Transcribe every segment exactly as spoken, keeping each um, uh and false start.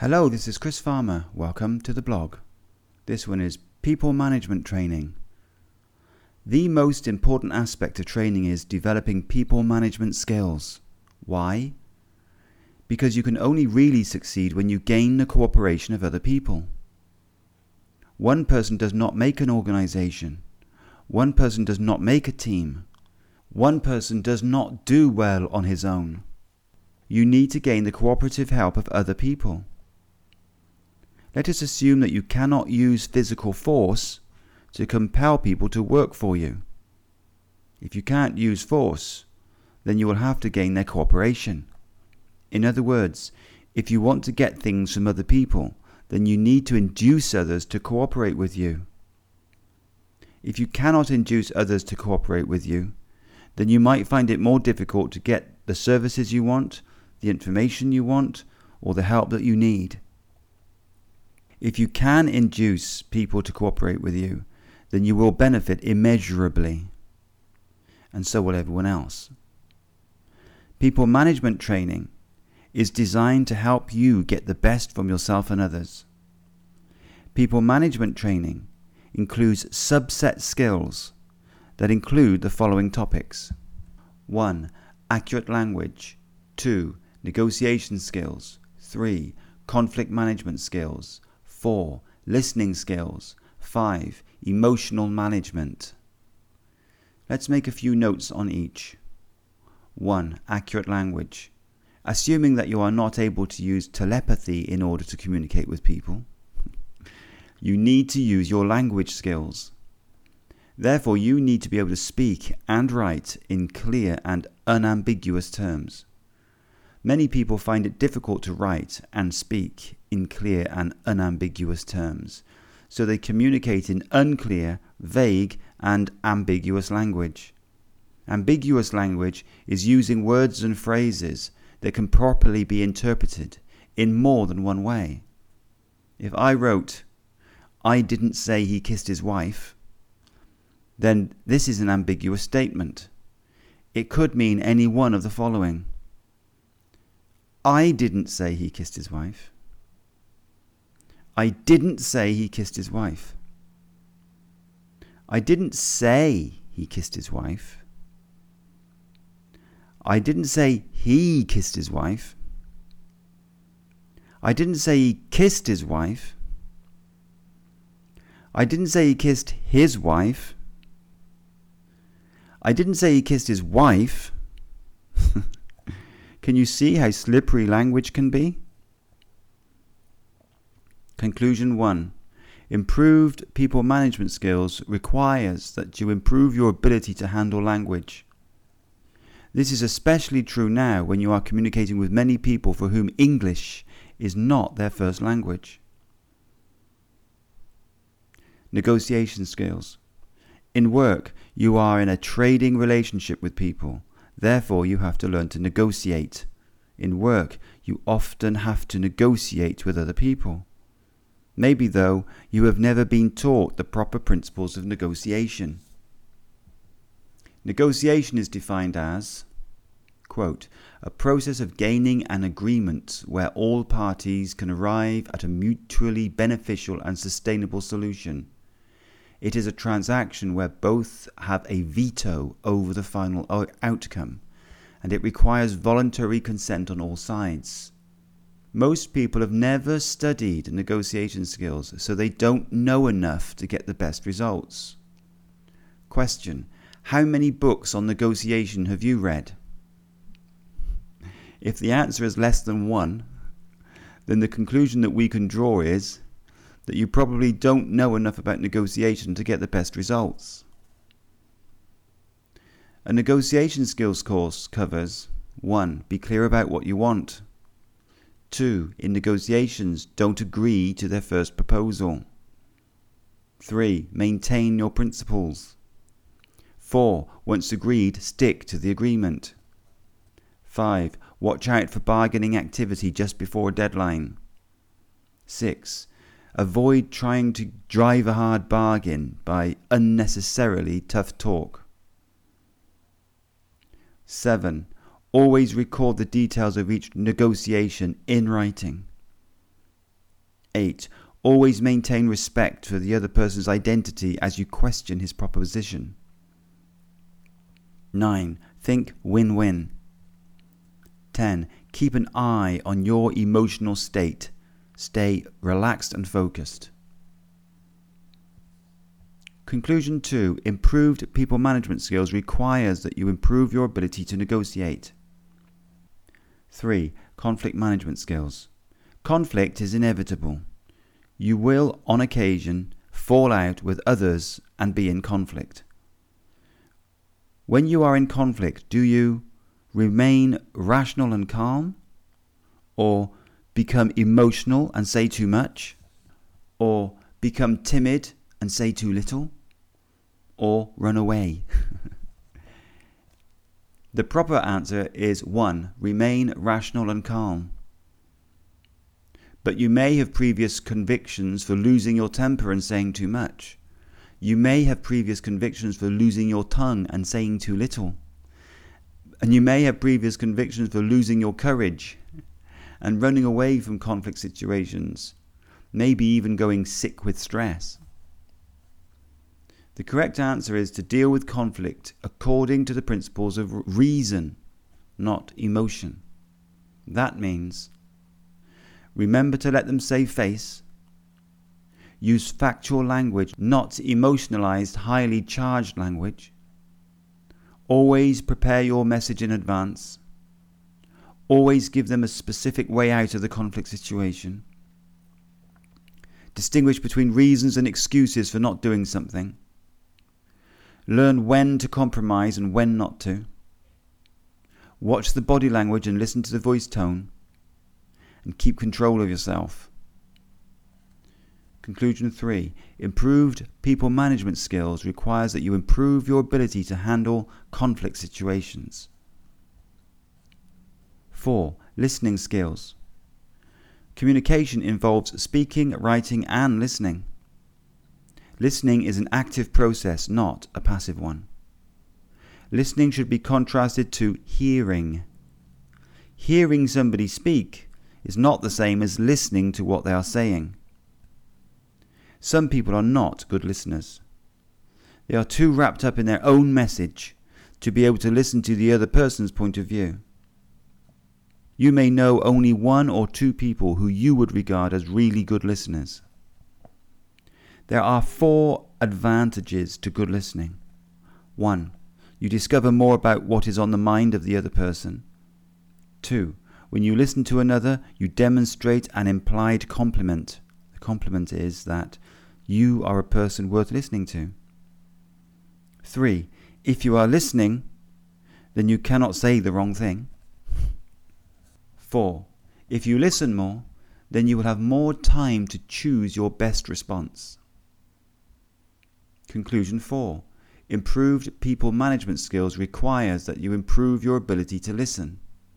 Hello, this is Chris Farmer. Welcome to the blog. This one is People Management Training. The most important aspect of training is developing people management skills. Why? Because you can only really succeed when you gain the cooperation of other people. One person does not make an organization. One person does not make a team. One person does not do well on his own. You need to gain the cooperative help of other people. Let us assume that you cannot use physical force to compel people to work for you. If you can't use force, then you will have to gain their cooperation. In other words, if you want to get things from other people, then you need to induce others to cooperate with you. If you cannot induce others to cooperate with you, then you might find it more difficult to get the services you want, the information you want, or the help that you need. If you can induce people to cooperate with you, then you will benefit immeasurably, and so will everyone else. People management training is designed to help you get the best from yourself and others. People management training includes subset skills that include the following topics. one. Accurate language. two. Negotiation skills. three. Conflict management skills. four. Listening skills. five. Emotional management. Let's make a few notes on each. one. Accurate language. Assuming that you are not able to use telepathy in order to communicate with people, you need to use your language skills. Therefore, you need to be able to speak and write in clear and unambiguous terms. Many people find it difficult to write and speak in clear and unambiguous terms, so they communicate in unclear, vague, and ambiguous language. Ambiguous language is using words and phrases that can properly be interpreted in more than one way. If I wrote, "I didn't say he kissed his wife," then this is an ambiguous statement. It could mean any one of the following. I didn't say he kissed his wife. I didn't say he kissed his wife. I didn't say he kissed his wife. I didn't say he kissed his wife. I didn't say he kissed his wife. I didn't say he kissed his wife. I didn't say he kissed his wife. Can you see how slippery language can be? Conclusion one. Improved people management skills requires that you improve your ability to handle language. This is especially true now when you are communicating with many people for whom English is not their first language. Negotiation skills. In work, you are in a trading relationship with people. Therefore, you have to learn to negotiate. In work, you often have to negotiate with other people. Maybe, though, you have never been taught the proper principles of negotiation. Negotiation is defined as, quote, a process of gaining an agreement where all parties can arrive at a mutually beneficial and sustainable solution. It is a transaction where both have a veto over the final outcome, and it requires voluntary consent on all sides. Most people have never studied negotiation skills, so they don't know enough to get the best results. Question: how many books on negotiation have you read? If the answer is less than one, then the conclusion that we can draw is that you probably don't know enough about negotiation to get the best results. A negotiation skills course covers one. Be clear about what you want. two. In negotiations, don't agree to their first proposal. three. Maintain your principles. four. Once agreed, stick to the agreement. five. Watch out for bargaining activity just before a deadline. six. Avoid trying to drive a hard bargain by unnecessarily tough talk. seven. Always record the details of each negotiation in writing. eight. Always maintain respect for the other person's identity as you question his proposition. nine. Think win-win. ten. Keep an eye on your emotional state. Stay relaxed and focused. Conclusion two. Improved people management skills requires that you improve your ability to negotiate. three. Conflict management skills. Conflict is inevitable. You will, on occasion, fall out with others and be in conflict. When you are in conflict, do you remain rational and calm? Or become emotional and say too much? Or become timid and say too little? Or run away? The proper answer is one. Remain rational and calm. But you may have previous convictions for losing your temper and saying too much. You may have previous convictions for losing your tongue and saying too little. And you may have previous convictions for losing your courage and running away from conflict situations, maybe even going sick with stress. The correct answer is to deal with conflict according to the principles of reason, not emotion. That means remember to let them save face. Use factual language, not emotionalized, highly charged language. Always prepare your message in advance. Always give them a specific way out of the conflict situation. Distinguish between reasons and excuses for not doing something. Learn when to compromise and when not to. Watch the body language and listen to the voice tone. And keep control of yourself. Conclusion three. Improved people management skills requires that you improve your ability to handle conflict situations. four. Listening skills. Communication involves speaking, writing, and listening. Listening is an active process, not a passive one. Listening should be contrasted to hearing. Hearing somebody speak is not the same as listening to what they are saying. Some people are not good listeners. They are too wrapped up in their own message to be able to listen to the other person's point of view. You may know only one or two people who you would regard as really good listeners. There are four advantages to good listening. One, you discover more about what is on the mind of the other person. Two, when you listen to another, you demonstrate an implied compliment. The compliment is that you are a person worth listening to. Three, if you are listening, then you cannot say the wrong thing. Four, if you listen more, then you will have more time to choose your best response. Conclusion four. Improved people management skills requires that you improve your ability to listen.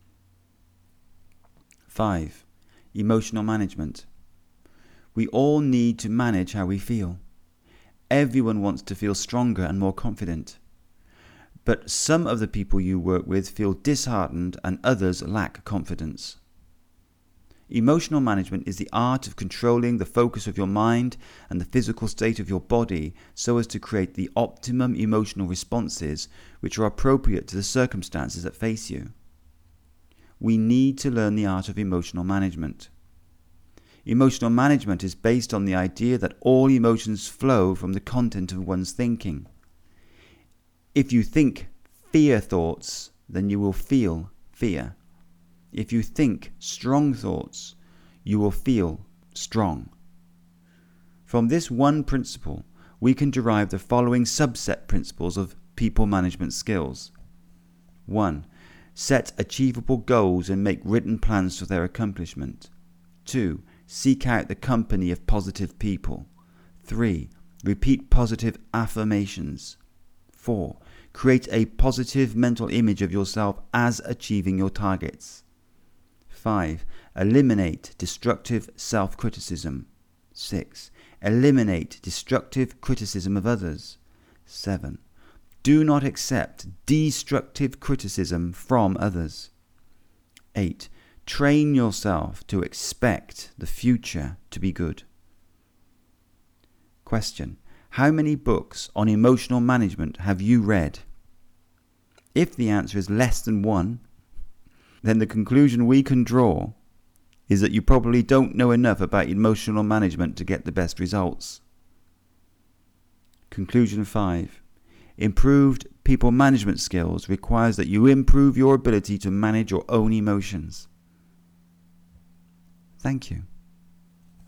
Five. Emotional management. We all need to manage how we feel. Everyone wants to feel stronger and more confident. But some of the people you work with feel disheartened and others lack confidence. Emotional management is the art of controlling the focus of your mind and the physical state of your body so as to create the optimum emotional responses which are appropriate to the circumstances that face you. We need to learn the art of emotional management. Emotional management is based on the idea that all emotions flow from the content of one's thinking. If you think fear thoughts, then you will feel fear. If you think strong thoughts, you will feel strong. From this one principle, we can derive the following subset principles of people management skills. One. Set achievable goals and make written plans for their accomplishment. Two. Seek out the company of positive people. Three. Repeat positive affirmations. Four. Create a positive mental image of yourself as achieving your targets. Five. Eliminate destructive self-criticism. Six. Eliminate destructive criticism of others. Seven. Do not accept destructive criticism from others. Eight. Train yourself to expect the future to be good. Question: how many books on emotional management have you read? If the answer is less than one, then the conclusion we can draw is that you probably don't know enough about emotional management to get the best results. Conclusion five. Improved people management skills requires that you improve your ability to manage your own emotions. Thank you.